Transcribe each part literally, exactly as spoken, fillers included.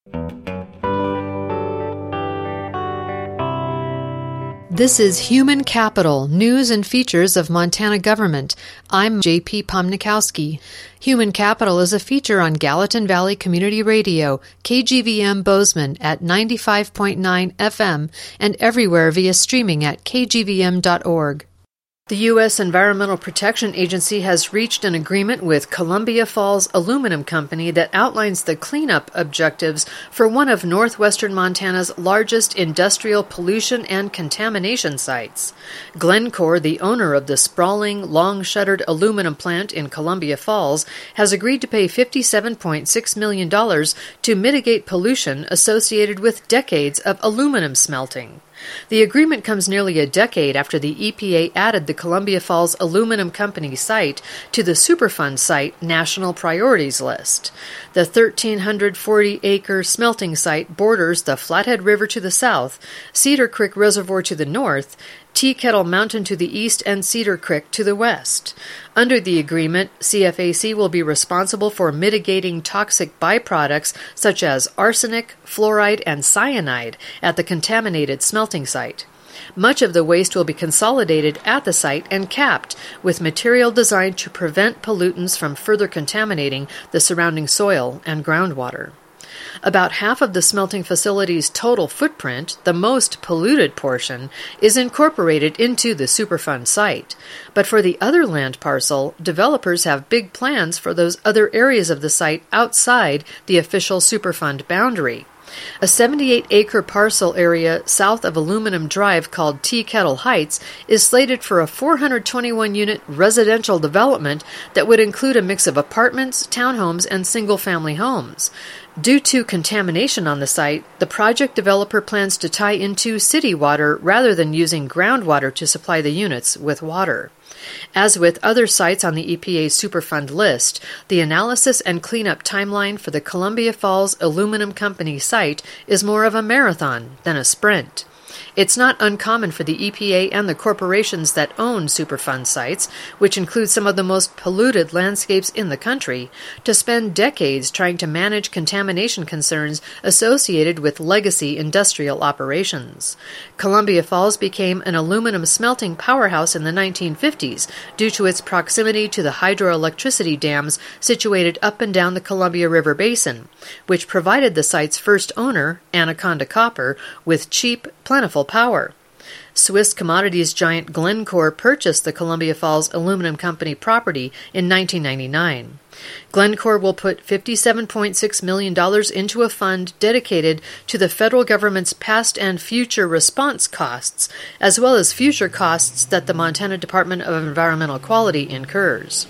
This is Human Capital, News and Features of Montana Government. I'm J P Pomnikowski. Human Capital is a feature on Gallatin Valley Community Radio, K G V M Bozeman at ninety-five point nine F M, and everywhere via streaming at k g v m dot org. The U S Environmental Protection Agency has reached an agreement with Columbia Falls Aluminum Company that outlines the cleanup objectives for one of northwestern Montana's largest industrial pollution and contamination sites. Glencore, the owner of the sprawling, long-shuttered aluminum plant in Columbia Falls, has agreed to pay fifty-seven point six million dollars to mitigate pollution associated with decades of aluminum smelting. The agreement comes nearly a decade after the E P A added the Columbia Falls Aluminum Company site to the Superfund Site National Priorities List. The one thousand three hundred forty acre smelting site borders the Flathead River to the south, Cedar Creek Reservoir to the north, Tea Kettle Mountain to the east, and Cedar Creek to the west. Under the agreement, C F A C will be responsible for mitigating toxic byproducts such as arsenic, fluoride, and cyanide at the contaminated smelting site. Much of the waste will be consolidated at the site and capped, with material designed to prevent pollutants from further contaminating the surrounding soil and groundwater. About half of the smelting facility's total footprint, the most polluted portion, is incorporated into the Superfund site. But for the other land parcel, developers have big plans for those other areas of the site outside the official Superfund boundary. A seventy-eight acre parcel area south of Aluminum Drive called Tea Kettle Heights is slated for a four hundred twenty-one unit residential development that would include a mix of apartments, townhomes, and single-family homes. Due to contamination on the site, the project developer plans to tie into city water rather than using groundwater to supply the units with water. As with other sites on the E P A's Superfund list, the analysis and cleanup timeline for the Columbia Falls Aluminum Company site is more of a marathon than a sprint. It's not uncommon for the E P A and the corporations that own Superfund sites, which include some of the most polluted landscapes in the country, to spend decades trying to manage contamination concerns associated with legacy industrial operations. Columbia Falls became an aluminum smelting powerhouse in the nineteen fifties due to its proximity to the hydroelectricity dams situated up and down the Columbia River Basin, which provided the site's first owner, Anaconda Copper, with cheap, plentiful power. Swiss commodities giant Glencore purchased the Columbia Falls Aluminum Company property in nineteen ninety-nine. Glencore will put fifty-seven point six million dollars into a fund dedicated to the federal government's past and future response costs, as well as future costs that the Montana Department of Environmental Quality incurs.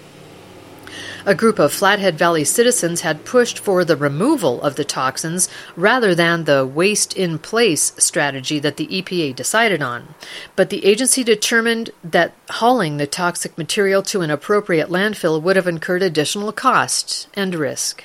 A group of Flathead Valley citizens had pushed for the removal of the toxins rather than the waste-in-place strategy that the E P A decided on. But the agency determined that hauling the toxic material to an appropriate landfill would have incurred additional cost and risk.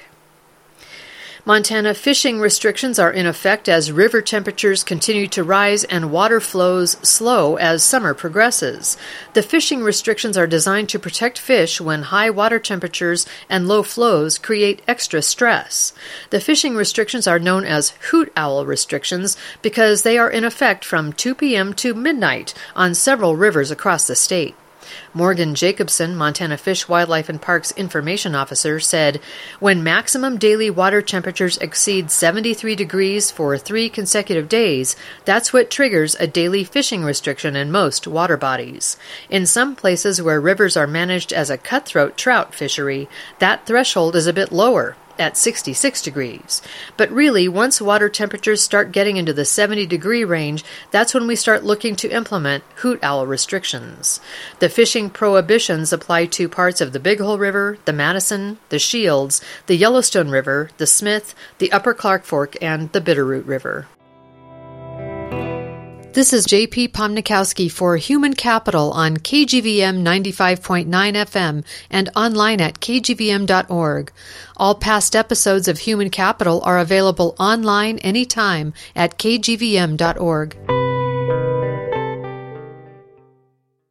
Montana fishing restrictions are in effect as river temperatures continue to rise and water flows slow as summer progresses. The fishing restrictions are designed to protect fish when high water temperatures and low flows create extra stress. The fishing restrictions are known as hoot owl restrictions because they are in effect from two p.m. to midnight on several rivers across the state. Morgan Jacobson, Montana Fish, Wildlife, and Parks Information Officer, said, "When maximum daily water temperatures exceed seventy-three degrees for three consecutive days, that's what triggers a daily fishing restriction in most water bodies. In some places where rivers are managed as a cutthroat trout fishery, that threshold is a bit lower, at sixty-six degrees. But really, once water temperatures start getting into the seventy degree range, that's when we start looking to implement hoot owl restrictions. The fishing prohibitions apply to parts of the Big Hole River, the Madison, the Shields, the Yellowstone River, the Smith, the Upper Clark Fork, and the Bitterroot River." This is J P Pomnikowski for Human Capital on K G V M ninety-five point nine F M and online at k g v m dot org. All past episodes of Human Capital are available online anytime at k g v m dot org.